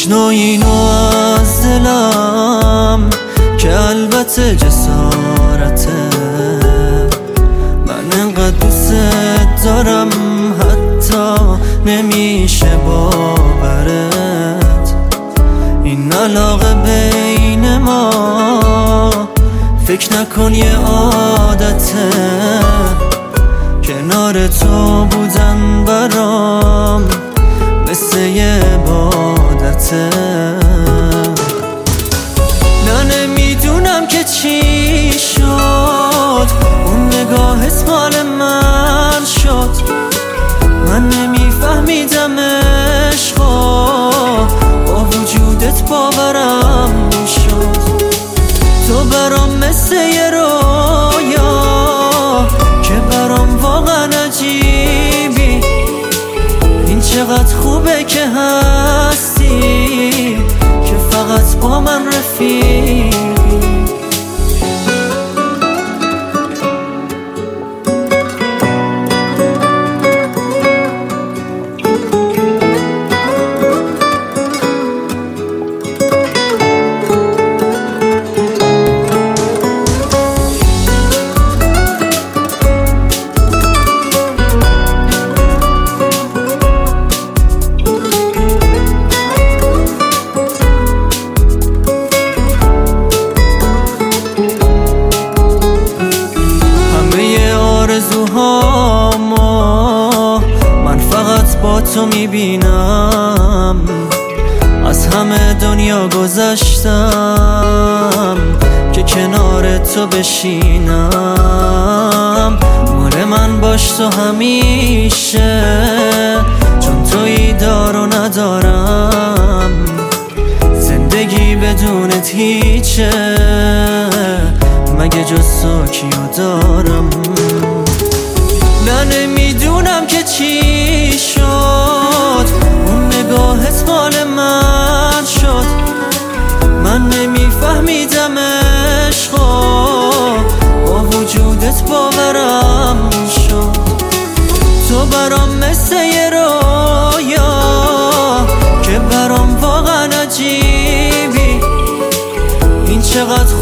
بشنو اینو از دلم که البته جسارته، من انقدر دوست دارم حتی نمیشه باورت. این علاقه بین ما فکر نکن یه عادته، کنار تو بودن برام مثل یه عبادته. نه نمیدونم که چی شد، اون نگاهت مال من شد، من نمیفهمیدم عشقا با وجودت باورم شد. تو برام مثل یه رویا که برام واقعا عجیبی، این چقدر خوبه که هستی که فقط با من رفیقی. من فقط با تو میبینم، از همه دنیا گذشتم که کنار تو بشینم. مال من باش تو همیشه، چون تویی دار و ندارم، زندگی بدونت هیچه، مگه جز تو کیو دارم. نه نمیدونم که چی شد، اون نگاهت مال من شد، من نمیفهمیدم عشقا با وجودت باورم شد. تو برام مثل یه رویا که برام واقعا عجیبی، این چقدر